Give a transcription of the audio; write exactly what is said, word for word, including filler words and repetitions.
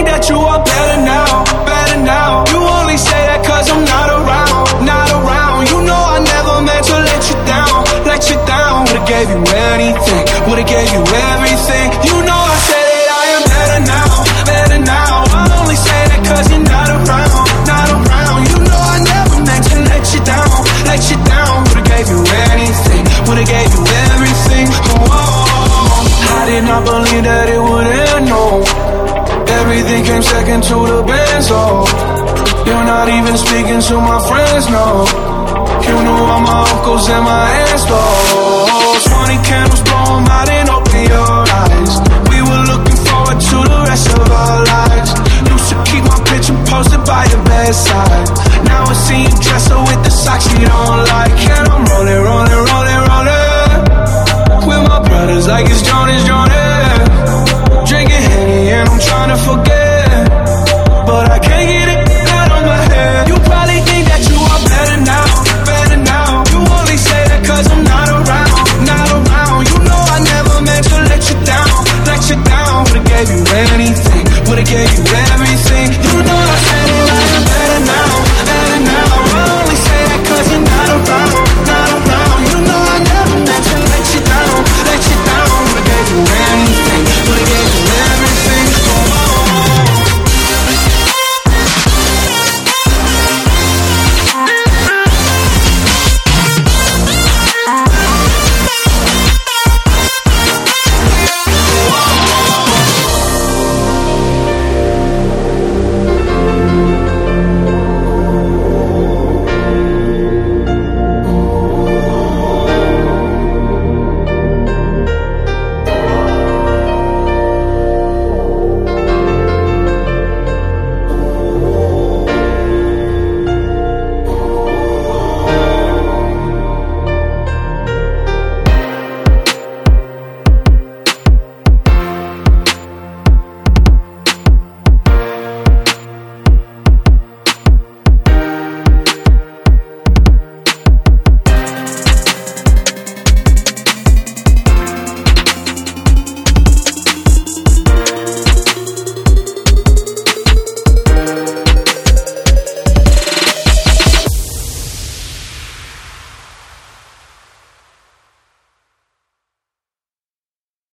think that you are better now, better now. You only say that cause I'm not around, not around. You know I never meant to let you down, let you down. Would've gave you anything, would've gave you everything. You know I said that I am better now, better now. I only say that cause you're not around, not around. You know I never meant to let you down, let you down. Would've gave you anything, would've gave you everything. Oh, I did not believe that it would end, no. Everything came second to the benzo. You're not even speaking to my friends, no. You knew all my uncles and my aunts, though. Twenty candles, blow 'em out and open your eyes. We were looking forward to the rest of our lives. Used to keep my picture posted by your bedside. Now I see you dressed up with the socks you don't like. Can't